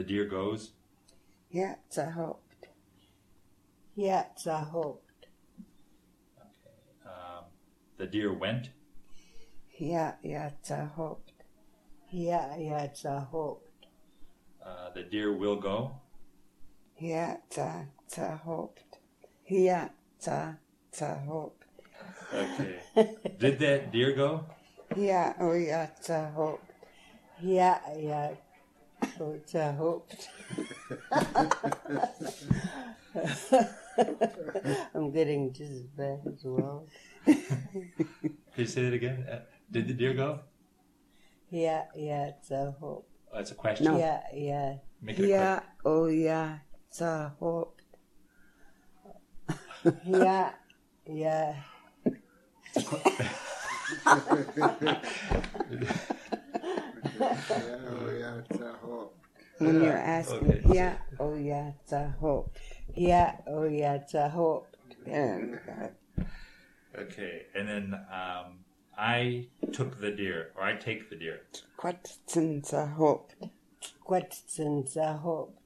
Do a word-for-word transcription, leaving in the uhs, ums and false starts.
the deer goes. Ja, hoped. Ja, hoped. Okay. Um, the deer went. Ja, ja, hoped. Ja, ja, hoped. Uh, the deer will go. Ja, hoped. Ja, hoped. Okay. Did that deer go? Ja, oh ja, hoped. Ja, ja, oh, hoped. I'm getting just as bad as well. Can you say that again? Uh, did the deer go? Yeah, yeah, hoped. Oh, that's a question. No. Yeah, yeah. Make it a Ja, oh ja, hoped. Yeah, yeah. When you're Yeah, asking, okay. yeah, oh yeah, hoped. Yeah, oh yeah, hoped. There we go. Okay, and then um, I took the deer, or I take the deer. Quatschen hoped. Quatschen hoped.